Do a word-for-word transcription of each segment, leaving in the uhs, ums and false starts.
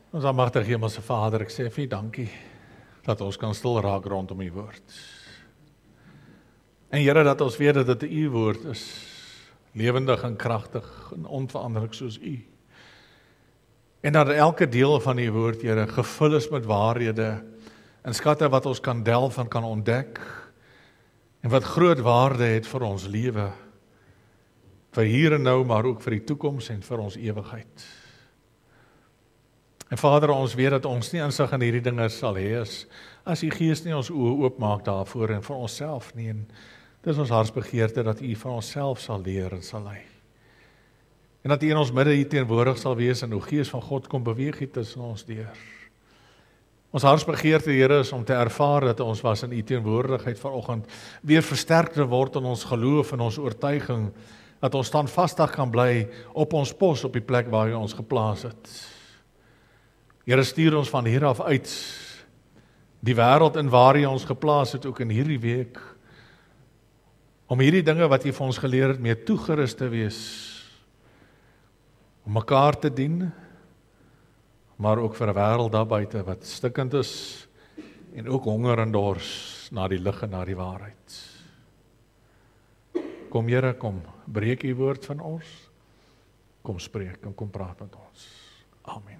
Ons almagtige Hemelse Vader, ek sê vir U dankie dat ons kan stil raak rondom U woord. En Here, dat ons weet dat dit U woord is, lewendig en kragtig en onveranderlik soos U. En dat elke deel van U woord, Here, gevul is met waarhede en skatte wat ons kan delf en kan ontdek en wat groot waarde het vir ons lewe, vir hier en nou, maar ook vir die toekoms en vir ons ewigheid. En Vader, ons weet dat ons nie insig in hierdie dinge sal hê as, as U Gees nie ons oë oopmaak daarvoor en vir onsself nie. En dis ons hartsbegeerte dat U vir onsself sal leer en sal lei. En dat U in ons midde hier teenwoordig sal wees en hoe Gees van God kom beweeg het tussen ons deur. Ons hartsbegeerte, Here, is om te ervaar dat ons was in U teenwoordigheid vanoggend weer versterk te word in ons geloof en ons oortuiging, dat ons standvastig kan bly op ons pos op die plek waar U ons geplaas het. Here, stuur ons van hier af uit, die wêreld in waar U ons geplaas het, ook in hierdie week, om hierdie dinge wat U vir ons geleer het, mee toegerus te wees, om mekaar te dien, maar ook vir 'n wêreld daar buite wat stikkend is, en ook honger en dors na die lig en na die waarheid. Kom Here, kom, breek U woord van ons, kom spreek en kom praat met ons. Amen.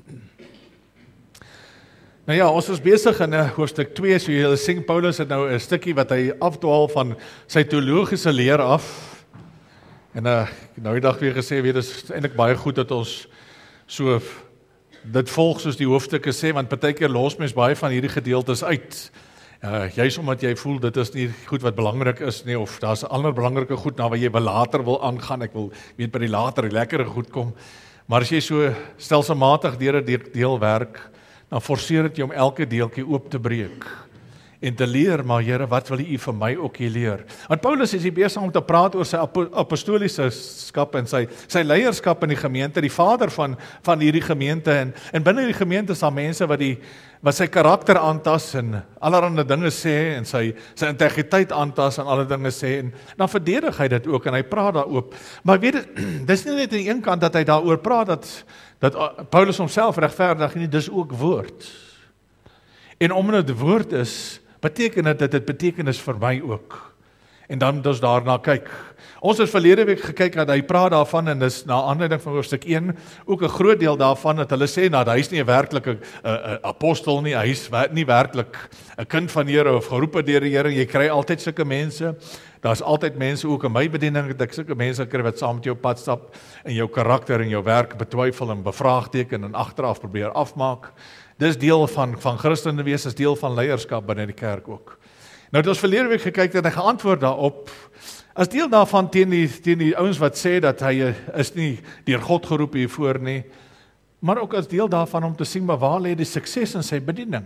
Nou ja, ons is besig in hoofstuk twee, so julle sien Paulus het nou 'n stukkie wat hy afdwaal van sy teologiese leer af. En uh, nou die dag weer gesê, weet, dit is eintlik baie goed dat ons so dit volg soos die hoofstukke sê, want partykeer los mens baie van hierdie gedeeltes uit. Uh, juis omdat jy voel dit is nie goed wat belangrik is nie, of daar's ander belangrike goed na wat jy later wil aangaan. Ek wil weet by die later die lekkere goed kom. Maar as jy so stelselmatig deur 'n deel werk, dan forceer dit jou om elke deeltjie oop te breek en te leer, maar Here, wat wil U vir my ook hier leer? Want Paulus is hier besig om te praat oor sy apostoliese skap en sy sy leierskap in die gemeente, die vader van van hierdie gemeente, en en binne die gemeente is daar mense wat die wat sy karakter aantas en allerlei dinge sê en sy sy integriteit aantas en alle dinge sê, en dan verdedig hy dit ook en hy praat daaroor. Maar weet dit, dis nie net aan die een kant dat hy daaroor praat dat dat Paulus homself regverdig nie, dis ook woord. En omdat dit woord is, beteken dit dat dit betekenis vir my ook. En dan dus daarna kyk. Ons het verlede week gekyk dat hy praat daarvan, en dis na aanleiding van hoofstuk een, ook 'n groot deel daarvan dat hulle sê, nou, hy is nie 'n werklike uh, uh, apostel nie, hy is nie werklik 'n kind van die Here of geroepe deur die Here. Jy kry altyd sulke mense. Daar's altyd mense ook in my bediening, dat ek sulke mense kry wat saam met jou pad stap en jou karakter en jou werk betwyfel en bevraagteken en agteraf probeer afmaak. Dis deel van van Christene wees, is deel van leierskap binne die kerk ook. Nou het ons verlede week gekyk dat hy geantwoord daarop, as deel daarvan teen die, teen die ouens wat sê dat hy is nie deur God geroep hiervoor nie, maar ook as deel daarvan om te sien, maar waar lê die sukses in sy bediening?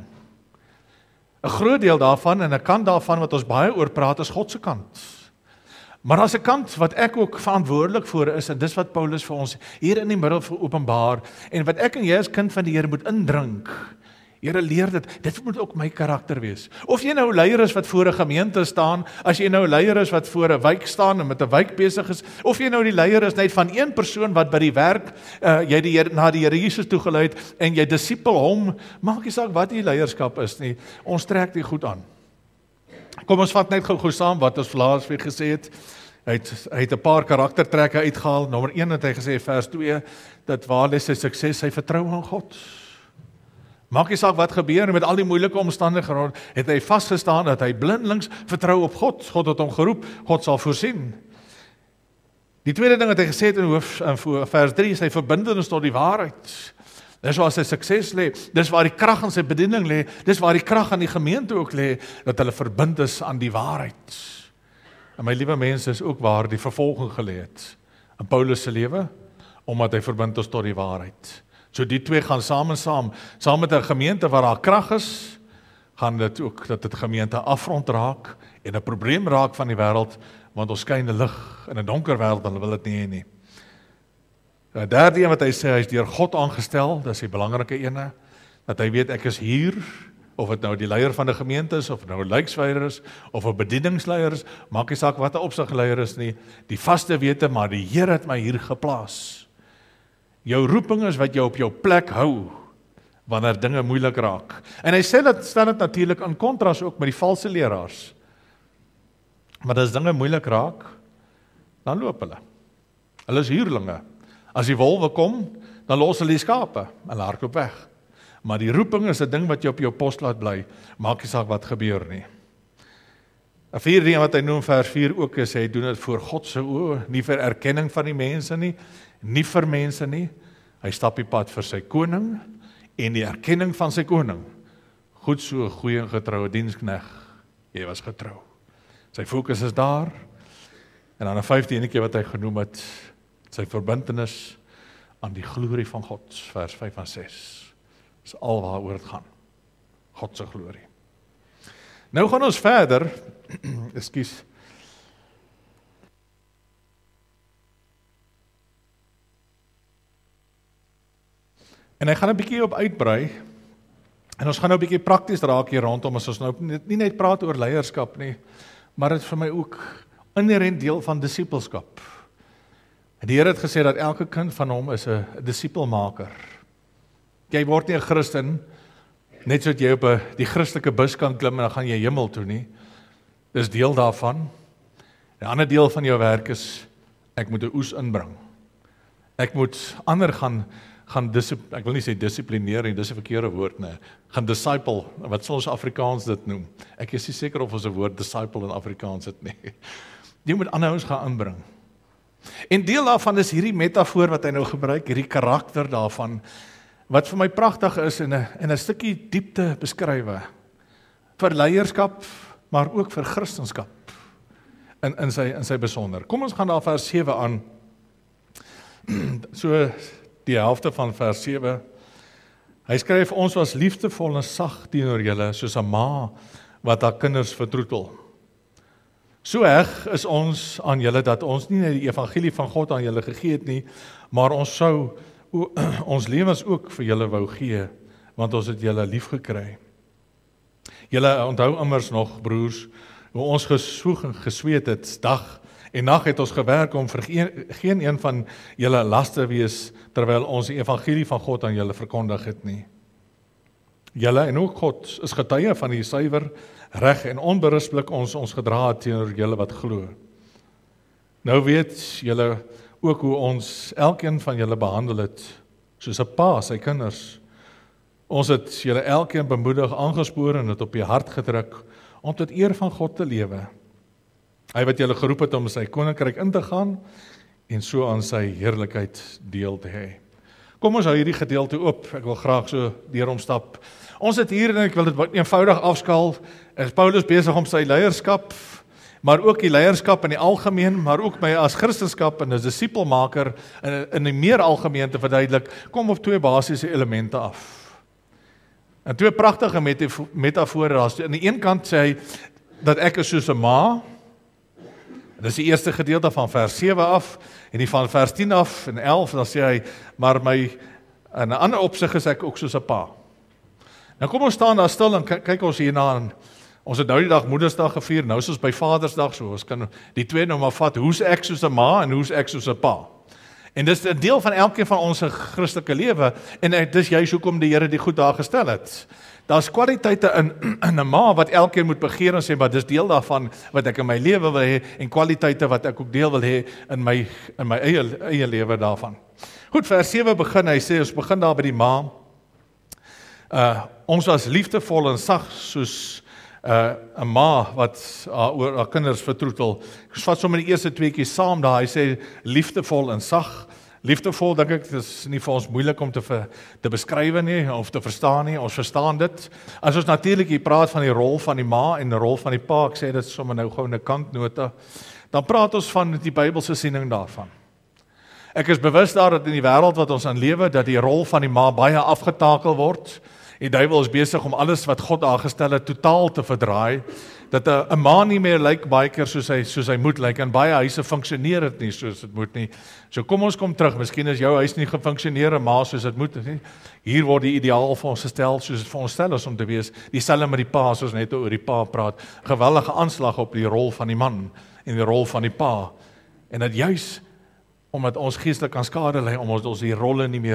'n Groot deel daarvan, en 'n kant daarvan wat ons baie oor praat, is God se kant. Maar daar's 'n kant wat ek ook verantwoordelik voor is, en dis wat Paulus vir ons hier in die middel vir openbaar, en wat ek en jy as kind van die Here moet indrink. Here, leer dit, dit moet ook my karakter wees. Of jy nou 'n leier is wat voor 'n gemeente staan, as jy nou 'n leier is wat voor 'n wijk staan en met 'n wijk besig is, of jy nou die leier is net van een persoon wat by die werk, uh, jy die Heer, na die Here Jesus toegelei het, en jy disipel hom, maak nie saak wat die leierskap is nie, ons trek dit goed aan. Kom ons vat net gou-gou saam wat ons laas week gesê het. Hy het, hy het 'n paar karaktertrekke uitgehaal. Nommer een het hy gesê, vers twee, dat waar lê sy sukses, sy vertrou aan God. Maak nie saak wat gebeur met al die moeilike omstandighede, het hy vasgestaan dat hy blindelings vertrou op God. God het hom geroep, God sal voorsien. Die tweede ding wat hy gesê het in hoof in vers drie, sy verbintenis tot die waarheid. Dis waar sy sukses lê, dis waar die krag in sy bediening lê, dis waar die krag aan die gemeente ook lê, dat hulle verbind is aan die waarheid. En my liewe mense, is ook waar die vervolging gelê het in Paulus se lewe, omdat hy verbind is tot die waarheid. So die twee gaan saam en saam, saam met 'n gemeente waar daar krag is, gaan dit ook dat dit gemeente afrond raak en 'n probleem raak van die wêreld, want ons skyn 'n lig in 'n donker wêreld, hulle wil dit nie hê nie. Die derde een wat hy sê, hy is deur God aangestel, dis die belangrike ene, dat hy weet ek is hier, of dit nou die leier van die gemeente is, of nou 'n lijksleier is, of 'n bedieningsleier is, maak nie saak wat 'n opsigleier is nie, die vaste wete, maar die Here het my hier geplaas. Jou roeping is wat jou op jou plek hou, wanneer dinge moeilik raak. En hy sê dat stel dit natuurlik in kontras ook met die valse leraars. Maar as dinge moeilik raak, dan loop hulle. Hulle is huurlinge. As die wolwe kom, dan los hulle die skape en hulle hardloop weg. Maar die roeping is 'n ding wat jy op jou pos laat bly, maak nie saak wat gebeur nie. 'n vierde ding wat hy noem vers vier ook is, hy doen dit voor God se oë, nie vir erkenning van die mense nie, nie vir mense nie. Hy stap die pad vir sy koning en die erkenning van sy koning. Goed so, goeie en getroue dienskneg, jy was getrou. Sy fokus is daar. En dan 'n vyfde enetjie wat hy genoem het, sy verbintenis aan die glorie van God, vers vyf en ses. Dis al waaroor dit gaan. God se glorie. Nou gaan ons verder. Ekskuus. En hy gaan 'n bietjie op uitbrei. En ons gaan nou 'n bietjie prakties raak hier rondom, as ons nou nie net praat oor leierskap nie, maar dit is vir my ook inherent deel van disippelskap. En die Here het gesê dat elke kind van hom is 'n disipelmaker. Jy word nie 'n Christen net sodat jy op 'n die Christelike bus kan klim en dan gaan jy hemel toe nie. Dis deel daarvan. 'n Ander deel van jou werk is ek moet 'n oes inbring. Ek moet ander gaan gaan disip, ek wil nie sê dissiplineer nie, dis 'n verkeerde woord nie. Gaan disciple, wat sal ons Afrikaans dit noem? Ek is nie seker of ons 'n woord disciple in Afrikaans het nie. Jy moet ander ouens gaan inbring. En deel daarvan is hierdie metafoor wat hy nou gebruik, hierdie karakter daarvan, wat vir my pragtig is en 'n en 'n stukkie diepte beskrywe vir leierskap, maar ook vir Christendom in in sy in sy besonder. Kom ons gaan daar vers sewe aan. So die helfte van vers sewe. Hy skryf ons was liefdevol en sag teenoor julle soos 'n ma wat haar kinders vertroetel. So heg is ons aan julle dat ons nie net die evangelie van God aan julle gegee het nie, maar ons sou o, ons lewens ook vir julle wou gee, want ons het julle lief gekry. Julle onthou immers nog, broers, hoe ons geswoeg en gesweet het, dag en nag het ons gewerk om vir geen, geen een van julle las te wees, terwyl ons die evangelie van God aan julle verkondig het nie. Julle en ook God is getuie van die suiwer, reg en onberispelik ons ons gedra het teenoor julle wat glo. Nou weet julle ook hoe ons elkeen van julle behandel het, soos 'n pa sy kinders. Ons het julle elkeen bemoedig, aangespoor en het op die hart gedruk, om tot eer van God te lewe. Hy wat julle geroep het om sy koninkryk in te gaan, en so aan sy heerlikheid deel te hê. Kom ons hou hierdie gedeelte oop, ek wil graag so deur hom stap. Ons het hier, en ek wil dit eenvoudig afskaal, is Paulus besig om sy leierskap, maar ook die leierskap in die algemeen, maar ook my as Christenskap en as disipelmaker in, in die meer algemeen te verduidelik, kom op twee basiese elemente af. En twee pragtige metafore daar. Aan die een kant sê hy, dat ek is soos 'n ma, dis die eerste gedeelte van vers sewe af, en die van vers tien af en elf, dan sê hy, maar my, in 'n ander opsig is ek ook soos 'n pa. Nou kom ons staan daar stil en kyk ons hierna, en ons het nou die dag Moedersdag gevier, nou is ons by Vadersdag, so ons kan die twee nou maar vat, hoe's ek soos 'n ma en hoe's ek soos 'n pa. En dis 'n deel van elkeen van ons Christelike lewe, en dis juist hoekom die Here die goed daar gestel het. Daar's kwaliteite in, in 'n ma wat elkeen moet begeer en sê, maar dis deel daarvan wat ek in my lewe wil hê, en kwaliteite wat ek ook deel wil hê in my, in my eie, eie lewe daarvan. Goed, vers sewe begin, hy sê, ons begin daar by die ma. Uh, ons was liefdevol en sag, soos uh, 'n ma wat uh, oor haar kinders vertroetel. Ek vat sommer die eerste tweeetjie saam daar, hy sê liefdevol en sag. Liefdevol, dink ek, dis nie vir ons moeilik om te, ver, te beskryf nie, of te verstaan nie, ons verstaan dit. As ons natuurlik hier praat van die rol van die ma en die rol van die pa, ek sê dit sommer nou gou in 'n kantnota, dan praat ons van die Bybelse siening daarvan. Ek is bewus daar dat in die wêreld wat ons aan lewe, dat die rol van die ma baie afgetakel word. Die duiwel is besig om alles wat God aangestel het totaal te verdraai, dat 'n ma nie meer lyk baie keer soos hy soos hy moet lyk, en baie huise funksioneer dit nie soos dit moet nie. So kom ons kom terug, miskien is jou huis nie gefunksioneer 'n ma soos dit moet nie. Hier word die ideaal vir ons gestel soos dit vir ons stel is om te wees. Dieselfde met die pa, as ons net oor die pa praat, geweldige aanslag op die rol van die man en die rol van die pa. En dat juis omdat ons geestelik kan skade lê, omdat ons die rolle nie meer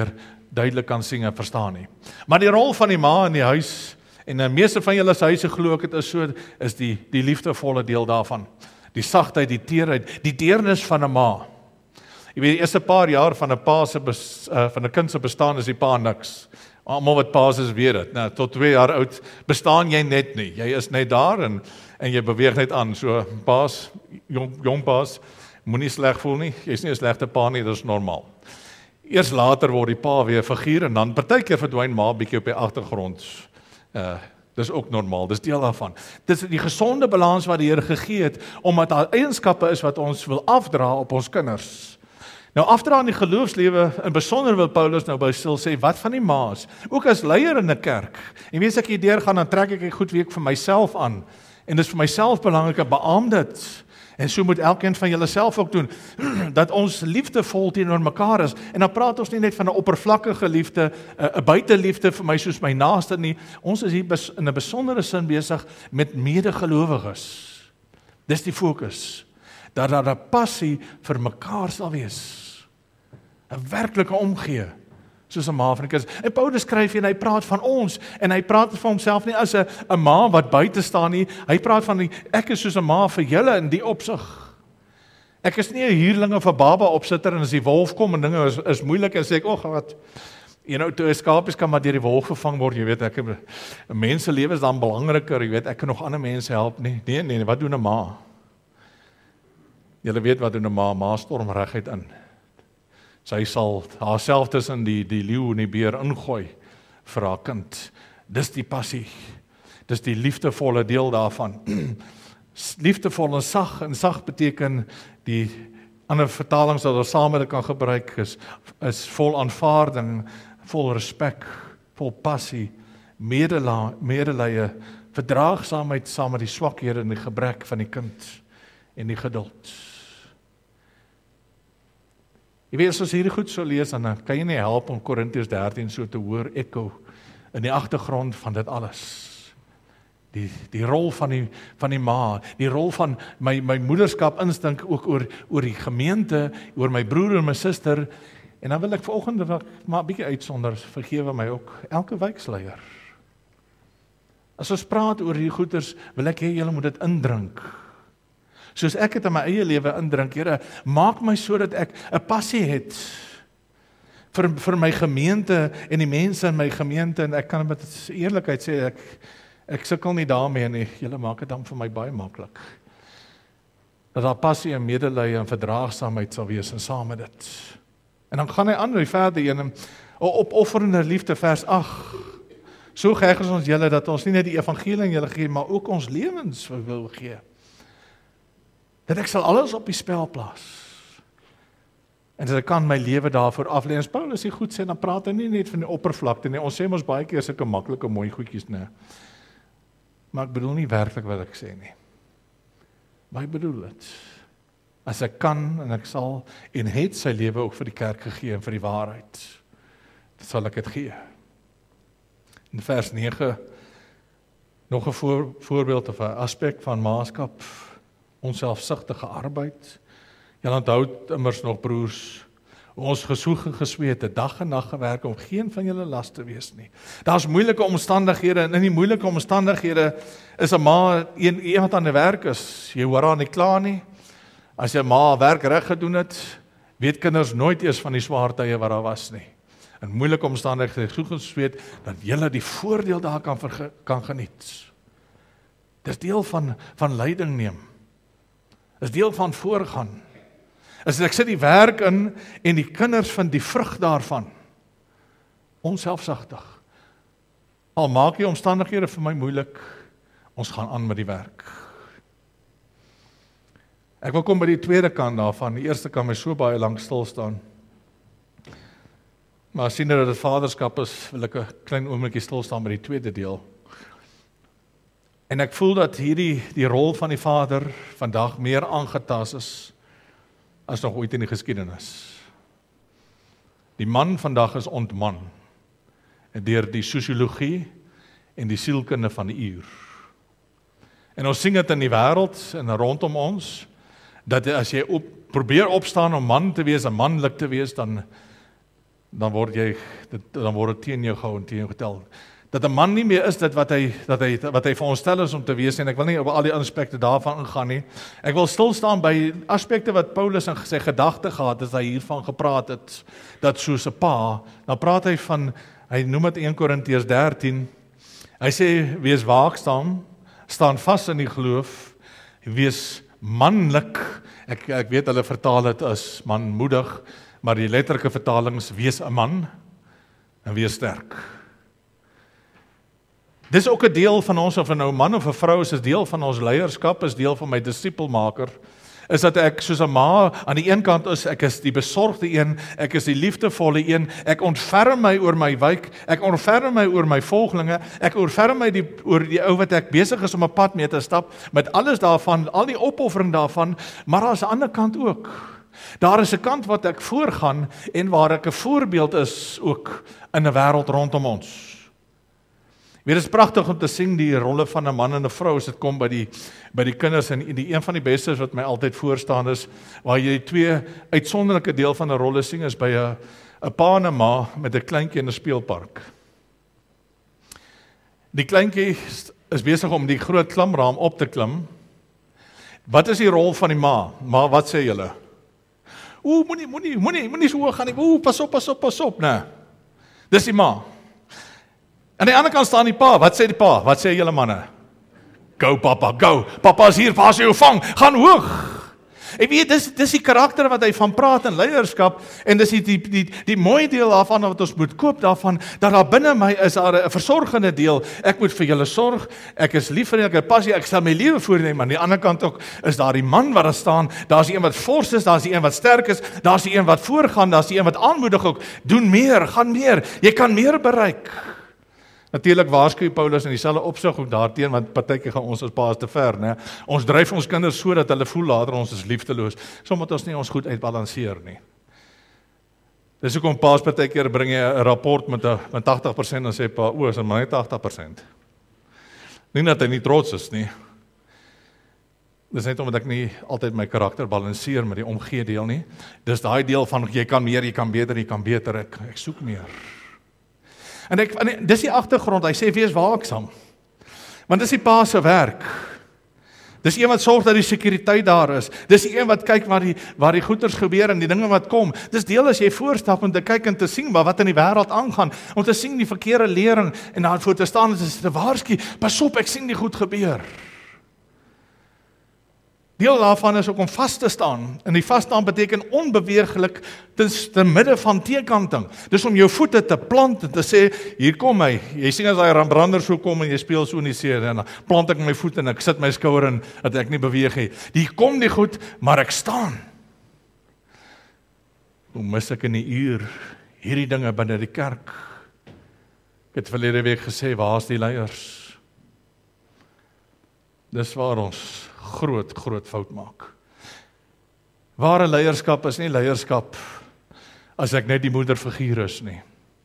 duidelik kan sien en verstaan nie. Maar die rol van die ma in die huis, en die meeste van julle se huise glo ek dit is so, is die, die liefdevolle deel daarvan. Die sagtheid, die teerheid, die deernis van 'n ma. Jy weet, die eerste paar jaar van 'n pa se bes, uh, van 'n kind se bestaan is die pa niks. Almal wat paas is weet dit. Nou, tot twee jaar oud bestaan jy net nie. Jy is net daar en en jy beweeg net aan. So paas, jong, jong paas, moenie sleg voel nie. Jy's nie 'n slegte pa nie, dit is normaal. Eers later word die pa weer 'n figuur en dan partykeer verdwyn ma bietjie op die agtergrond. Uh, dis ook normaal, dis deel daarvan. Dis die gesonde balans wat die Here gegee het, omdat daar eienskappe is wat ons wil afdra op ons kinders. Nou afdra in die geloofslewe, in besonder wil Paulus nou by stil sê, wat van die ma's? Ook as leier in 'n kerk. En weet as ek hier deurgaan, dan trek ek 'n goed week vir myself aan. En dis vir myself belangrik, ek beamoed dit. En so moet elkeen van julle self ook doen, dat ons liefdevol teenoor mekaar is. En dan praat ons nie net van 'n oppervlakkige liefde, 'n buiteliefde vir my soos my naaste nie. Ons is hier in 'n besondere sin besig met medegelowiges. Dis die fokus. Dat daar 'n passie vir mekaar sal wees. 'n werklike omgee, soos 'n ma van die kinders. En Paulus skryf en hy praat van ons, en hy praat van homself nie as 'n 'n ma wat buite staan nie, hy praat van die, ek is soos 'n ma vir julle in die opsig. Ek is nie 'n huurling of 'n baba opsitter, en as die wolf kom en dinge is, is moeilik, en sê ek, oh wat, you know, toe 'n skapies kan maar deur die wolf vervang word, jy weet, ek, 'n mens se lewe is dan belangriker, jy weet, ek kan nog ander mense help nie, nee, nee, wat doen 'n ma? Julle weet wat doen 'n ma, ma storm reguit in. Sy sal haarself tussen die, die leeu en die beer ingooi vir haar kind. Dis die passie. Dis die liefdevolle deel daarvan. Liefdevol en sag, en sag beteken, die ander vertalings wat ons saam met dit kan gebruik, is, is vol aanvaarding, vol respek, vol passie, medela, medelee, verdraagsaamheid saam met die swakhede en die gebrek van die kind, en die geduld. Jy weet, as ons hierdie goed so lees, dan kan jy nie help om Korintiërs dertien so te hoor ekko in die agtergrond van dit alles. Die, die rol van die, van die ma, die rol van my, my moederskap instink ook oor, oor die gemeente, oor my broer en my suster, en dan wil ek vanoggend maar 'n bietjie uitsonder, vergewe my ook, elke wijksleier. As ons praat oor die goeders, wil ek hê julle moet dit indrink. Soos ek het in my eie lewe indrink, Here, maak my so dat ek 'n passie het vir, vir my gemeente en die mense in my gemeente, en ek kan met eerlikheid sê, ek, ek sukkel nie daarmee nie, julle maak dit dan vir my baie maklik. Dat daar passie en medelee en verdraagsaamheid sal wees, en saam met dit. En dan gaan hy aan, verder een, opofferende liefde, vers agt. So geheg is ons julle, dat ons nie net die evangelie aan julle gee, maar ook ons lewens wil gee. Dat ek sal alles op die spel plaas. En dat ek kan my lewe daarvoor aflê. En as Paulus hier goed sê, dan praat hy nie net van die oppervlakte nie. Ons sê mos baie keer sulke maklike mooi goedjies, nee. Maar ek bedoel nie werklik wat ek sê nie. Maar ek bedoel dit. As ek kan en ek sal, en het sy lewe ook vir die kerk gegee en vir die waarheid, sal ek dit gee. In vers nege, nog 'n voor, voorbeeld of 'n aspek van maatskap, onselfsugtige arbeid. Julle onthou immers nog, broers, ons gesoeg en gesweet, dag en nag gewerk om geen van julle las te wees nie. Daar's moeilike omstandighede, en in die moeilike omstandighede is 'n ma, een, iemand aan die werk is, jy hoor haar nie klaar nie. As jy ma werk reg gedoen het, weet kinders nooit eers van die swaar tye wat daar was nie. In moeilike omstandighede, gesoeg en gesweet, dat julle die voordeel daar kan, verge, kan geniet. Dis deel van, van leiding neem. Is deel van voorgaan. As ek sit die werk in, en die kinders vind die vrug daarvan. Onselfsugtig. Al maak die omstandighede vir my moeilik, ons gaan aan met die werk. Ek wil kom by die tweede kant daarvan. Die eerste kan my so baie lank stil staan. Maar sien dat dit vaderskap is, wil ek 'n klein oombliekie stil staan by die tweede deel. En ek voel dat hierdie die rol van die vader vandag meer aangetast is as nog ooit in die geskiedenis. Die man vandag is ontman deur die sosiologie en die sielkunde van die uur. En ons sien dit in die wêreld en rondom ons, dat as jy op, probeer opstaan om man te wees, en manlik te wees, dan dan word jy dit, dan word dit teen jou gehou en teen jou getel. Dat 'n man nie meer is dit wat hy dat hy wat hy veronderstel is om te wees en ek wil nie op al die aspekte daarvan ingaan nie. Ek wil stil staan by aspekte wat Paulus in sy gedagte gehad het as hy hiervan gepraat het dat soos 'n pa, dan praat hy van hy noem dit een Korintiërs dertien. Hy sê wees waaksaam, staan vas in die geloof, wees manlik. Ek ek weet hulle vertaal dit as manmoedig, maar die letterlike vertaling is wees 'n man en wees sterk. Dis ook 'n deel van ons, of 'n nou man of 'n vrou is 'n deel van ons leierskap, is deel van my disipelmaker, is dat ek soos 'n ma aan die een kant is, ek is die besorgde een, ek is die liefdevolle een, ek ontferm my oor my wyk, ek ontferm my oor my volgelinge, ek ontferm my die, oor die ou wat ek besig is om 'n pad mee te stap, met alles daarvan, al die opoffering daarvan, maar daar is 'n ander kant ook. Daar is 'n kant wat ek voorgaan en waar ek 'n voorbeeld is ook in 'n wêreld rondom ons. Weer is pragtig om te sien die rolle van 'n man en 'n vrou as dit kom by die by die kinders en die een van die bestes wat my altyd voorstaan is waar jy die twee uitsonderlike deel van 'n rolle sien is by 'n 'n pa en 'n ma met 'n kleintjie in 'n speelpark. Die kleintjie is besig om die groot klimraam op te klim. Wat is die rol van die ma? Ma, wat sê julle? Ooh, moenie moenie moenie moenie so hoog gaan nie. Ooh, pas op, pas op, pas op, nee. Dis die ma. Aan die ander kant staan die pa. Wat sê die pa? Wat sê julle manne? Go papa, go. Papa is hier, pa sê jou vang. Gaan hoog. Ek weet, dis, dis die karakter wat hy van praat in leierskap, en dis die, die, die, die mooi deel daarvan wat ons moet koop daarvan, dat daar binne my is daar 'n versorgende deel. Ek moet vir julle sorg, ek is lief vir julle, ek het passie, ek stel my lewe voorneem, maar aan die ander kant ook is daar die man wat daar staan, daar's die een wat fors is, daar's die een wat sterk is, daar's die een wat voorgaan, daar's die een wat aanmoedig ook, doen meer, gaan meer, jy kan meer bereik. Natuurlik waarsku Paulus in dieselfde opsig ook daarteen, want partykeer gaan ons as paas te ver, né? Ons dryf ons kinders so dat hulle voel later ons is liefdeloos, sodat ons nie ons goed uitbalanseer nie. Dis hoekom paas partykeer bring jy 'n rapport met 'n met agtig persent en sê pa, o, is maar net agtig persent. Nie dat hy nie trots is nie. Dis net omdat ek nie altyd my karakter balanseer met die omgee deel nie. Dis daai deel van jy kan meer, jy kan beter, jy kan beter, ek ek soek meer. En ek, en dis die agtergrond, hy sê wees waaksaam. Want dis die pa se werk. Dis een wat sorg dat die sekuriteit daar is. Dis die een wat kyk waar die waar die goeters gebeur en die dinge wat kom. Dis deel as jy voorstap om te kyk en te sien wat in die wêreld aangaan, om te sien die verkeerde lering en daarvoor te staan en te waarsku, pas op, ek sien die goed gebeur. Deel daarvan is ook om vas te staan. En die vasstaan beteken onbeweeglik te midde van teekanting. Dis om jou voete te plant en te sê, hier kom hy. Jy sien as hy brander so kom en jy speel so in die see, en dan plant ek my voet en ek sit my skouer in, dat ek nie beweeg nie. Die kom nie goed, maar ek staan. Hoe mis ek in die uur hierdie dinge binne die kerk? Ek het verlede week gesê, waar is die leiers? Dis waar ons groot, groot fout maak. Ware leierskap is nie leierskap as ek net die moederfiguur is nie.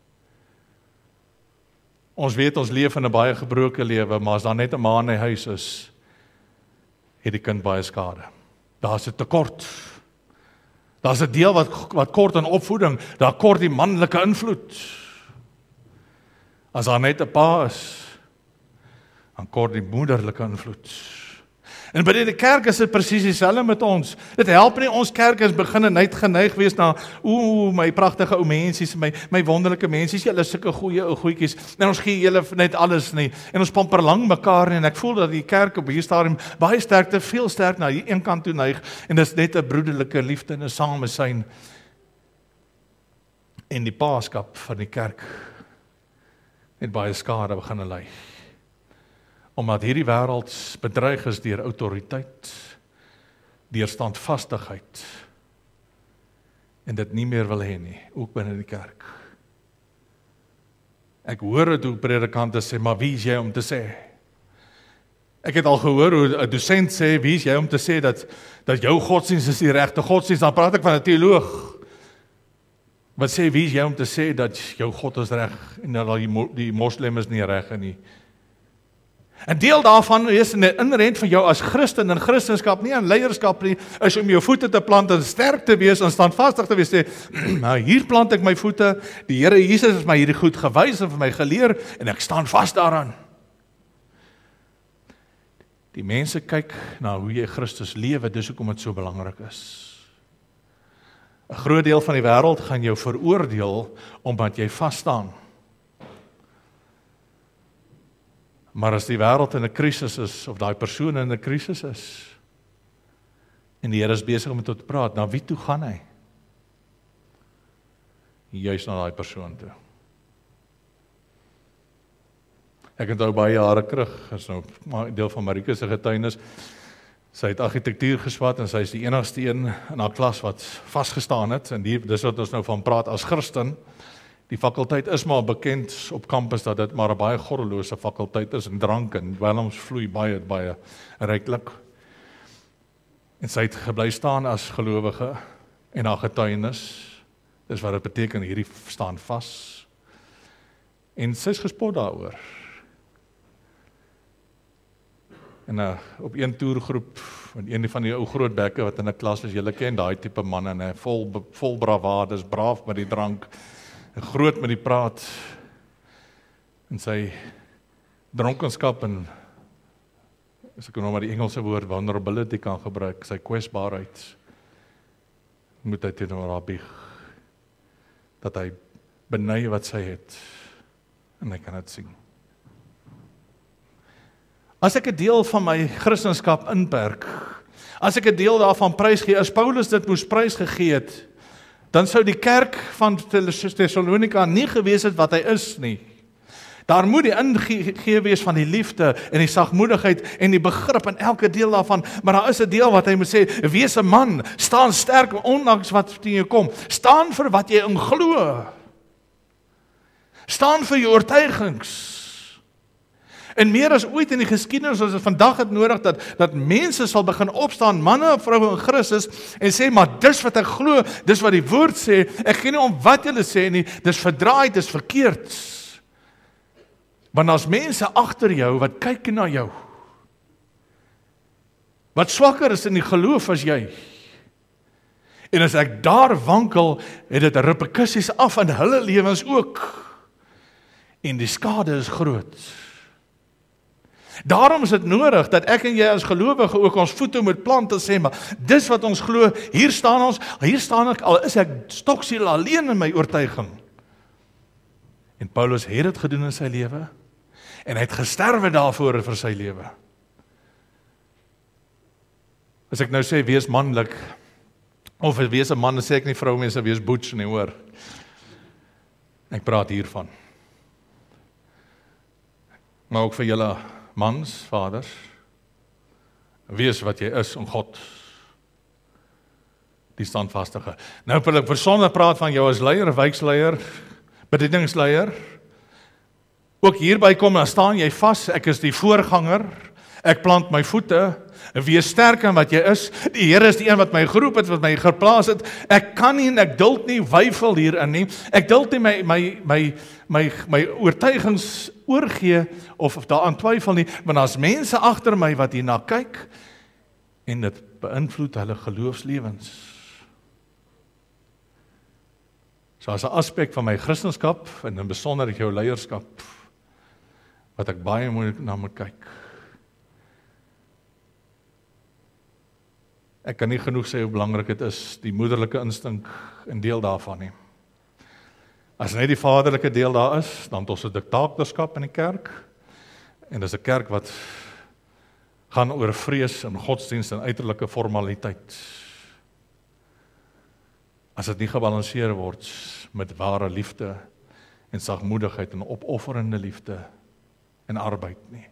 Ons weet ons leef in 'n baie gebroke lewe, maar as daar net 'n ma in die huis is, het die kind baie skade. Daar's 'n tekort. Daar's 'n deel wat wat kort aan opvoeding, daar kort die manlike invloed. As daar net 'n pa is, dan kort die moederlike invloed. En by die kerk is dit presies dieselfde met ons. Dit help nie ons kerk is begin net geneig wees na ooh my pragtige ou mensies, my my wonderlike mensies, julle is sulke goeie ou goetjies. En ons gee julle net alles nie. En ons pamper lang mekaar nie. En ek voel dat die kerk op hierdie stadium baie sterk te veel sterk na die een kant toe neig en dis net 'n broederlike liefde en 'n samesyn. En die paaskap van die kerk het baie skade begin ly. Omdat hierdie wêreld bedreig is deur autoriteit, deur standvastigheid, en dit nie meer wil hê nie, ook binne die kerk. Ek hoor dit hoe predikante sê, maar wie is jy om te sê? Ek het al gehoor hoe 'n dosent sê, wie is jy om te sê dat dat jou godsdienst is die regte godsdienst? Dan praat ek van 'n teoloog. Wat sê, wie is jy om te sê dat jou God is reg en dat die, die moslim is nie reg nie? 'n deel daarvan is inherent van jou as Christen en Christenskap, nie aan leierskap nie, is om jou voete te plant en sterk te wees en standvastig te wees. Sê, nou hier plant ek my voete, die Here Jesus het my hierdie goed gewys en vir my geleer en ek staan vas daaraan. Die mense kyk na hoe jy Christus lewe, dis hoekom dit so belangrik is. 'n Groot deel van die wêreld gaan jou veroordeel omdat jy vas staan. Maar as die wêreld in 'n krisis is, of daai persoon in 'n krisis is, en die Here is besig om met hom te praat, na wie toe gaan hy? Juist na daai persoon toe. Ek het nou baie jare terug, is nou deel van Marika se getuienis, sy het argitektuur geswat en sy is die enigste een in haar klas wat vasgestaan het, en die, dis wat ons nou van praat as Christen. Die fakulteit is maar bekend op kampus dat dit maar 'n baie goddelose fakulteit is en drank en dwelms vloei baie baie ryklik. En sy het gebly staan as gelowige en haar getuienis. Dis wat dit beteken, hierdie staan vas. En sy is gespot daaroor. En uh, op een toergroep, een van die ou groot bekke wat in 'n klas is, julle ken daai tipe manne, en vol vol bravades, braaf met die drank, groot met die praat, en sy dronkenskap en, as ek nou maar die Engelse woord vulnerability kan gebruik, sy kwesbaarheid, moet hy teenoor haar bieg, dat hy beny wat sy het, en hy kan dit sien. As ek 'n deel van my Christenskap inperk, as ek 'n deel daarvan prysgee, as Paulus dit moes prysgegee het, dan sou die kerk van Thessalonika nie gewees het wat hy is nie. Daar moet die ingee wees van die liefde en die sagmoedigheid en die begrip in elke deel daarvan, maar daar is 'n deel wat hy moet sê, wees 'n man, staan sterk ondanks wat teen jou kom, staan vir wat jy in glo, staan vir jou oortuigings. En meer as ooit in die geskiedenis, ons het vandag het nodig, dat, dat mense sal begin opstaan, manne en vroue in Christus, en sê, maar dis wat ek glo, dis wat die woord sê, ek gee nie om wat julle sê nie, dis verdraai, dis verkeerd. Want as mense agter jou, wat kyk na jou, wat swakker is in die geloof as jy, en as ek daar wankel, het dit reperkusies af in hulle lewens ook, en die skade is groot. Daarom is dit nodig dat ek en jy as gelowige ook ons voete moet plant en sê, maar dis wat ons glo, hier staan ons, hier staan ek, al is ek stoksiel alleen in my oortuiging. En Paulus het dit gedoen in sy lewe, en hy het gesterwe daarvoor vir sy lewe. As ek nou sê, wees manlik, of wees 'n man, dan sê ek nie vroumense, wees butch nie, hoor. Ek praat hiervan. Maar ook vir julle mans, vaders, wees wat jy is om God, die standvastige. Nou wil ek besonder praat van jou as leier, wijksleier, bedieningsleier. Ook hierby kom, dan staan jy vas, ek is die voorganger, ek plant my voete, wees sterk in wat jy is, die Here is die een wat my geroep het, wat my geplaas het, ek kan nie en ek duld nie weifel hierin nie, ek duld nie my, my, my, my, my oortuigings oorgee, of, of daaraan twyfel nie, want as mense agter my wat hierna kyk, en dit beïnvloed hulle geloofslewens. So as 'n aspek van my Christenskap, en in besonder jou leierskap, wat ek baie moeilik na moet kyk. Ek kan nie genoeg sê hoe belangrik dit is, die moederlike instink, en deel daarvan nie. As net die vaderlike deel daar is, dan het ons 'n diktatorskap in die kerk, en dis 'n kerk wat gaan oor vrees en godsdienst en uiterlike formaliteit. As dit nie gebalanseer word met ware liefde en sagmoedigheid en opofferende liefde en arbeid nie.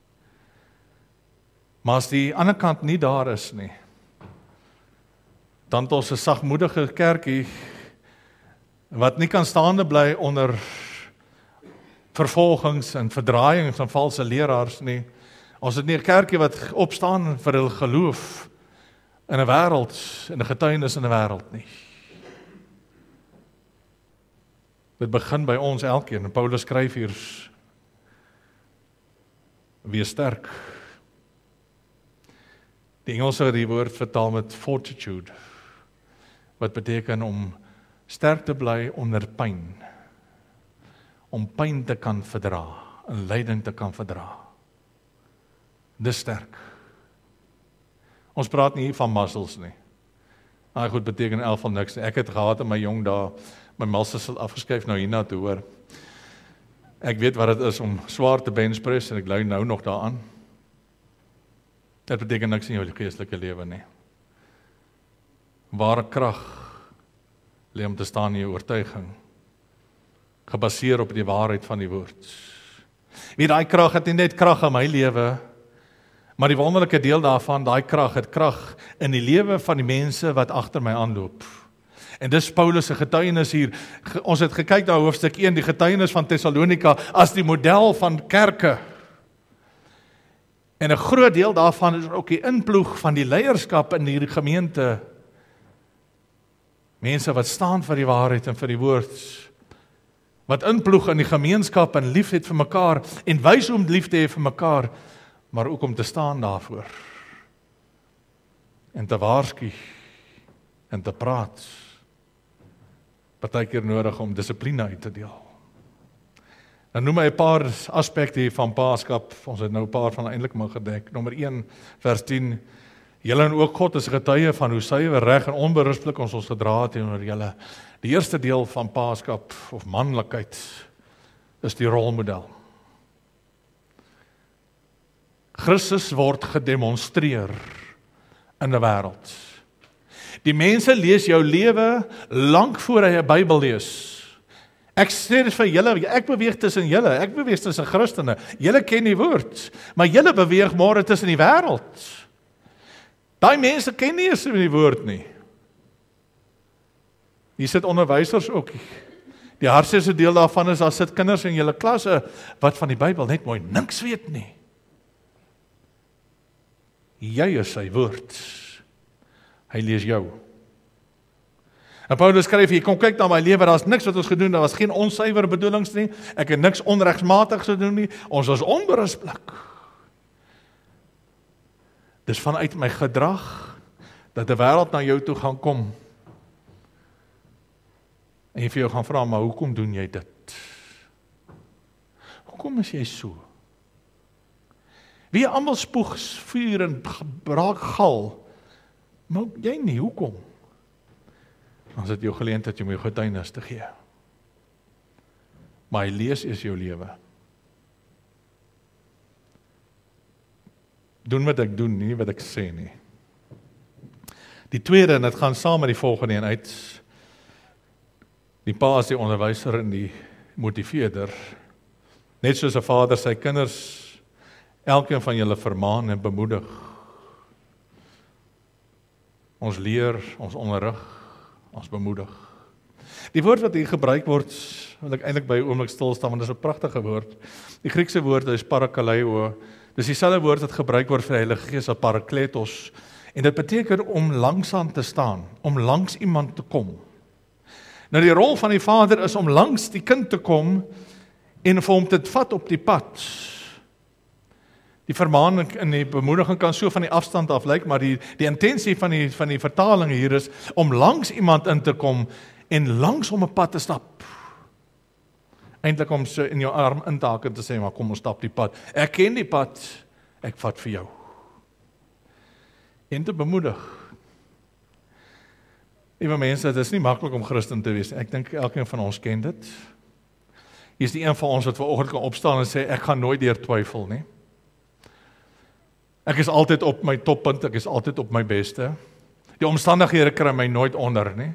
Maar as die ander kant nie daar is nie, dan het ons 'n sagmoedige kerkie wat nie kan staande bly onder vervolgings en verdraaiings van valse leraars nie. Ons het nie 'n kerkie wat opstaan vir hul geloof in 'n wêreld, in 'n getuienis in 'n wêreld nie. Dit begin by ons elkeen, en Paulus skryf hier, Wees sterk. Die Engelse het die woord vertaal met fortitude, wat beteken om sterk te bly onder pyn, om pyn te kan verdra, en lyding te kan verdra. Dis sterk. Ons praat nie hier van muscles nie. Ah, goed, beteken elf van niks. Ek het gehad in my jong dae, my muscles het afgeskuif nou hierna toe hoor. Ek weet wat dit is om swaar te benchpress en ek lui nou nog daaraan. Dit beteken niks in jou geestelike lewe nie. Ware krag lê om te staan in jou oortuiging, gebaseer op die waarheid van die woord. Wie daai krag het nie net krag in my lewe, maar die wonderlike deel daarvan, daai krag het krag in die lewe van die mense wat agter my aanloop. En dis Paulus se getuienis hier. Ons het gekyk na hoofstuk een, die getuienis van Thessalonika as die model van kerke. En 'n groot deel daarvan is ook die inploeg van die leierskap in hierdie gemeente. Mense wat staan vir die waarheid en vir die woord. Wat inploeg in die gemeenskap en lief het vir mekaar en wys om lief te hê vir mekaar, maar ook om te staan daarvoor. En te waarsku en te praat. Partykeer nodig om dissipline uit te deel. Dan noem hy 'n paar aspekte hier van paarskap. Ons het nou 'n paar van eintlik maar gedek. Nommer een, vers tien. Julle en ook God is getuie van hoe suiwer, reg en onberispelik ons ons gedra het teenoor julle. Die eerste deel van paarskap of manlikheid is die rolmodel. Christus word gedemonstreer in 'n wêreld. Die mense lees jou lewe lank voor hy 'n Bybel lees. Ek sê dit vir julle, ek beweeg tussen julle, ek beweeg tussen Christene. Julle ken die woord, maar julle beweeg môre tussen die wêreld. Daai mense ken nie eens die woord nie. Hier sit onderwysers ook. Die hardste deel daarvan is, daar sit kinders in julle klasse wat van die Bybel net mooi niks weet nie. Jy is sy woord. Hy lees jou. En Paulus skryf hier, kom kyk na my lewe, daar's niks wat ons gedoen, daar was geen onsuiwer bedoelings nie, ek het niks onregsmatigs gedoen nie, ons was onberispelik. Dis vanuit my gedrag, dat die wêreld na jou toe gaan kom, en jy vir jou gaan vra, maar hoekom doen jy dit? Hoekom is jy so? Wie almal spoeg vuur en braak gal, maar jy nie, hoekom? Dan is dit jou geleentheid om jou getuienis te gee. Maar hy lees is jou lewe. Doen wat ek doen, nie wat ek sê nie. Die tweede, en dit gaan saam met die volgende een uit, die pa is die onderwyser en die motiveerder. Net soos 'n vader sy kinders, elkeen van julle vermaan en bemoedig. Ons leer, ons onderrig, ons bemoedig. Die woord wat hier gebruik word, wil ek eintlik by 'n oomblik stil staan, want dit is 'n pragtige woord. Die Griekse woord is parakaleo. Dis dieselfde woord wat gebruik word vir die Heilige Gees as parakletos. En dit beteken om langsaan te staan, om langs iemand te kom. Nou die rol van die vader is om langs die kind te kom en vir hom te vat op die pad. Die vermaaning en die bemoediging kan so van die afstand af lyk, maar die die intensie van die van die vertaling hier is om langs iemand in te kom en langs hom 'n pad te stap. Eintlik om so in jou arm in te hak en te sê, maar kom ons stap die pad. Ek ken die pad, ek vat vir jou. En te bemoedig. Liewe mense, dit is nie maklik om Christen te wees. Ek dink elkeen van ons ken dit. Hier is die een van ons wat vanoggend kan opstaan en sê, ek gaan nooit deur twyfel nie. Ek is altyd op my toppunt, ek is altyd op my beste. Die omstandighede kry my nooit onder nie.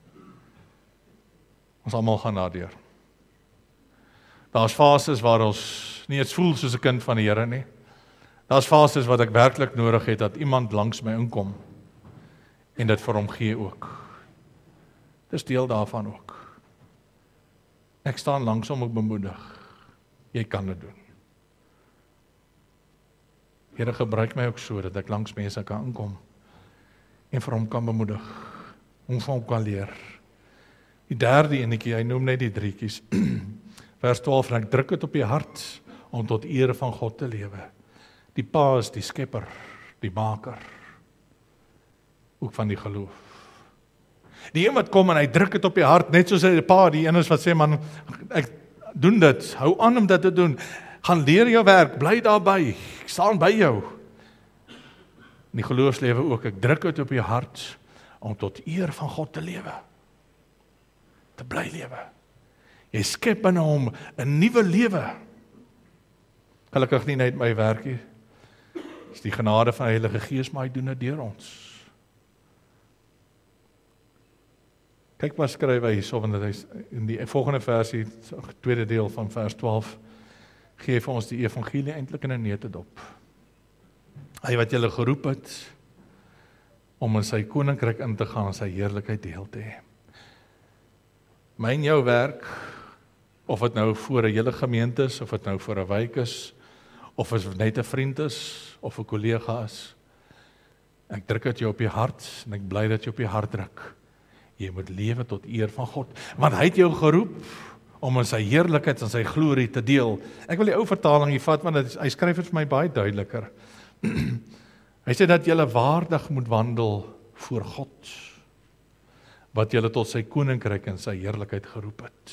Ons almal gaan daardeur. Daar's fases waar ons nie eens voel soos 'n kind van die Here nie. Daar's fases wat ek werklik nodig het dat iemand langs my inkom en dit vir hom gee ook. Dis deel daarvan ook. Ek staan langs hom, ek bemoedig. Jy kan dit doen. Here, gebruik my ook so dat ek langs mense kan inkom en vir hom kan bemoedig, om vir hom kan leer. Die derde enetjie, hy noem net die drietjies. Vers twaalf, en ek druk dit op die hart om tot eer van God te lewe. Die Pa is die skepper, die maker, ook van die geloof. Die een wat kom en hy druk dit op die hart, net soos die Pa, die een is wat sê, man, ek doen dit, hou aan om dit te doen, gaan leer jou werk, bly daarby, ek staan by jou. In die geloofslewe ook, ek druk dit op die hart, om tot eer van God te lewe, te bly lewe. Jy skep in hom 'n nuwe lewe. Gelukkig nie net my werk nie. Dis die genade van die Heilige Gees, maar hy doen dit deur ons. Kyk wat skryf hy hierso, want hy in die volgende versie, tweede deel van vers twaalf, gee vir ons die evangelie eintlik in 'n neutedop. Hy wat julle geroep het om in sy koninkryk in te gaan en sy heerlikheid deel te hê. My en jou werk, of dit nou voor 'n hele gemeente is, of dit nou voor 'n wijk is, of as net 'n vriend is, of 'n kollega is, ek druk dit jou op die hart, en ek bly dat jy op die hart druk. Jy moet lewe tot eer van God, want hy het jou geroep om in sy heerlikheid en sy glorie te deel. Ek wil die ou vertaling hier vat, want hy skryf dit vir my baie duideliker. Hy sê dat julle waardig moet wandel voor God, wat julle tot sy koninkryk en sy heerlikheid geroep het.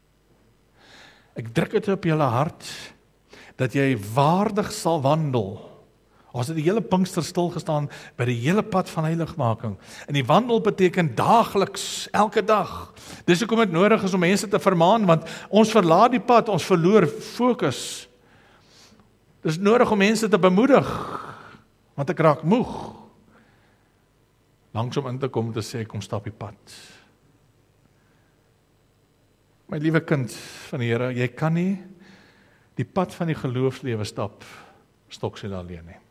Ek druk dit op julle hart, dat jy waardig sal wandel. Ons het die hele Pinkster stilgestaan by die hele pad van heiligmaking. En die wandel beteken daagliks, elke dag. Dis hoekom dit nodig is om mense te vermaan, want ons verlaat die pad, ons verloor fokus. Dis nodig om mense te bemoedig, want ek raak moeg. Langs om in te kom te sê, kom stap die pad. My liewe kind van die Here, jy kan nie die pad van die geloofslewe stap, stoksel alleen nie.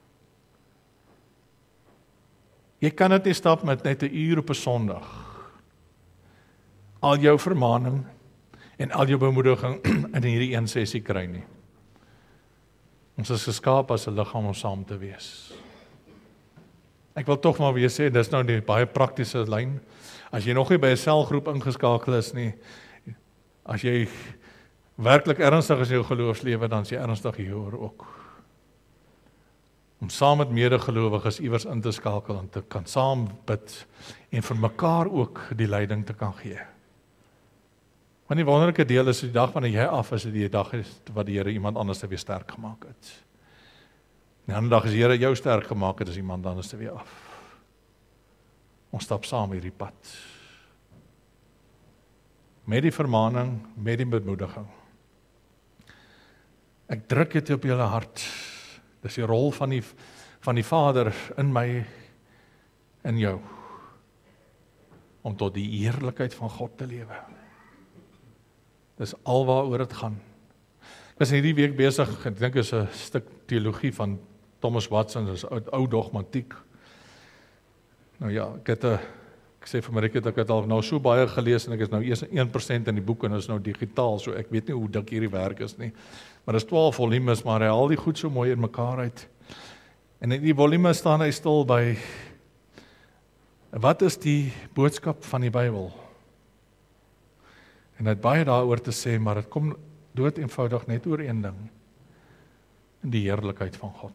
Jy kan dit nie stap met net 'n uur op 'n Sondag. Al jou vermaning en al jou bemoediging in hierdie een sessie kry nie. Ons is geskaap as 'n liggaam om saam te wees. Ek wil tog maar weer sê, dis nou die baie praktiese lyn. As jy nog nie by 'n selgroep ingeskakel is nie, as jy werklik ernstig is in jou geloofslewe, dan is jy ernstig hieroor ook. Om saam met medegelowiges iewers in te skakel en te kan saam bid en vir mekaar ook die leiding te kan gee. Want die wonderlike deel is die dag wanneer jy af is, die dag is wat die Here iemand anders te weer sterk gemaak het. Die ander dag is die Here jou sterk gemaak het, is iemand anders te weer af. Ons stap saam hierdie pad. Met die vermaning, met die bemoediging. Ek druk dit op julle hart. Dis die rol van die, van die Vader in my, in jou, om tot die heerlikheid van God te lewe. Dis alwaaroor dit gaan. Ek was hierdie week besig, ek dink is 'n stuk teologie van Thomas Watson, dis ou, ou dogmatiek. Nou ja, ek het 'n Ek sê vir Marieke, ek het al nou so baie gelees en ek is nou eers een persent in die boek en is nou digitaal, so ek weet nie hoe dik hierdie werk is nie. Maar dis twaalf volumes, maar hy haal die goed so mooi in mekaar uit. En in die volume staan hy stil by, wat is die boodskap van die Bybel? En hy het baie daaroor te sê, maar dit kom dood eenvoudig net oor een ding, in die heerlikheid van God.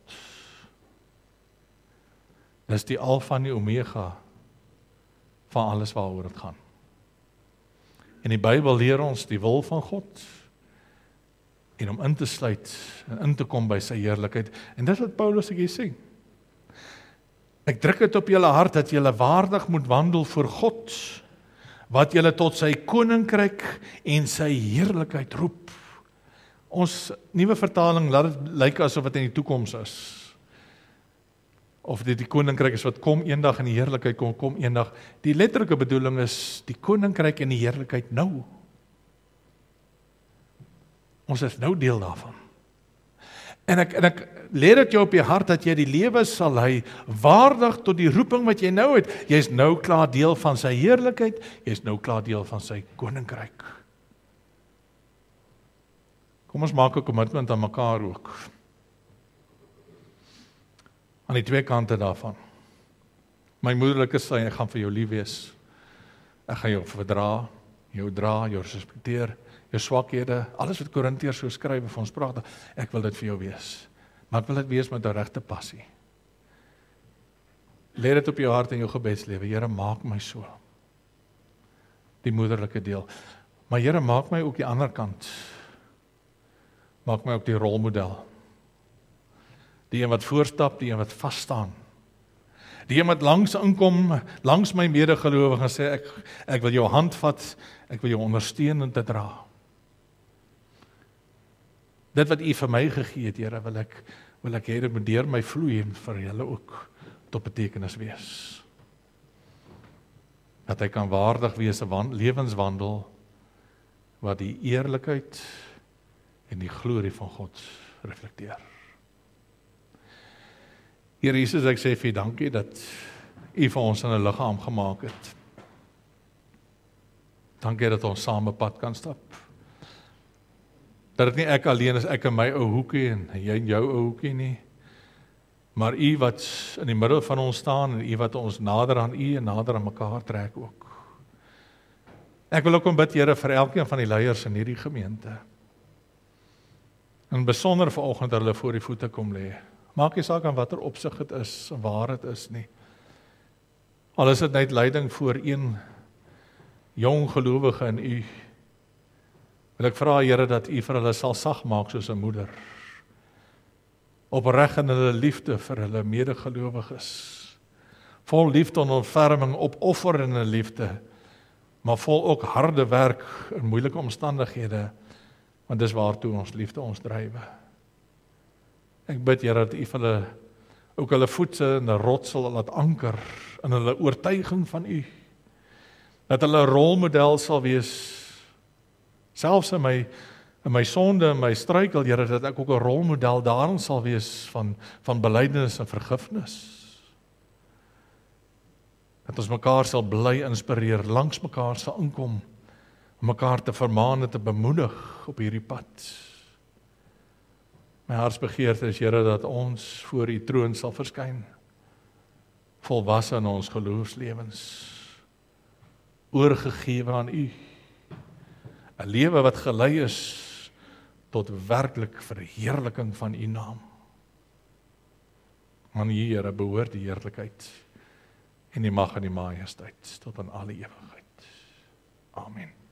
Dis die alfa en die omega van alles waaroor dit gaan. En die Bybel leer ons die wil van God en om in te sluit en in te kom by sy heerlikheid. En dit wat Paulus hier sê. Ek druk dit op julle hart dat julle waardig moet wandel voor God, wat julle tot sy koninkryk en sy heerlikheid roep. Ons nuwe vertaling laat dit lyk asof dit in die toekoms is. Of dit die koninkryk is wat kom eendag en die heerlikheid kom, kom eendag. Die letterlike bedoeling is die koninkryk en die heerlikheid nou. Ons is nou deel daarvan. En ek, en ek leer dit jou op die hart dat jy die lewe sal lei waardig tot die roeping wat jy nou het. Jy is nou klaar deel van sy heerlikheid, jy is nou klaar deel van sy koninkryk. Kom ons maak 'n kommitment aan mekaar ook. Aan die twee kante daarvan. My moederlike sê, ek gaan vir jou lief wees. Ek gaan jou verdra, jou dra, jou respekteer, jou swakhede, alles wat Korintiërs so skryf vir ons praat, ek wil dit vir jou wees. Maar ek wil dit wees met 'n regte passie. Lê dit op jou hart en jou gebedslewe. Here, maak my so. Die moederlike deel. Maar Here, maak my ook die ander kant. Maak my ook die rolmodel. Die een wat voorstap, die een wat vas staan. Die een wat langs inkom, langs my medegelowige en sê, ek, ek wil jou hand vat, ek wil jou ondersteun en te dra. Dit wat U vir my gegee het, Here, wil ek, wil ek hê dit moet deur my vloei en vir julle ook tot betekenis wees. Dat hy kan waardig wees 'n lewenswandel wat die eerlikheid en die glorie van God reflekteer. Here Jesus, ek sê vir U dankie dat U vir ons in 'n liggaam gemaak het. Dankie dat ons saam 'n pad kan stap. Dat dit nie ek alleen is, ek in my ou hoekie en jy in jou ou hoekie nie, maar U wat in die middel van ons staan en U wat ons nader aan U en nader aan mekaar trek ook. Ek wil ook om bid, Here, vir elkeen van die leiers in hierdie gemeente. En besonder vanoggend dat hulle voor die voete kom lê. Maak nie saak aan watter opsig dit is, en waar dit is nie. Al is dit net leiding voor een jong gelowige in U, wil ek vra, Here, dat U vir hulle sal sag maak soos 'n moeder. Opreg in hulle liefde vir hulle medegelowiges. Vol liefde en ontferming, opoffer in hulle liefde, maar vol ook harde werk in moeilike omstandighede, want dis waartoe ons liefde ons drywe. Ek bid, Here, dat U vir hulle ook hulle voete in 'n rots sal laat anker in hulle oortuiging van U. Dat hulle 'n rolmodel sal wees, selfs in my in my sonde en my struikel, Here, dat ek ook 'n rolmodel daarin sal wees van van belydenis en vergifnis. Dat ons mekaar sal bly inspireer, langs mekaar sal inkom, om mekaar te vermaan en te bemoedig op hierdie pad. My hartsbegeerte is, Here, dat ons voor U troon sal verskyn, volwasse in ons geloofslewens, oorgegee aan U, 'n lewe wat gelei is tot werklik verheerliking van U naam. Aan U, Here, behoort die heerlikheid en die mag en die majesteit tot aan alle ewigheid. Amen.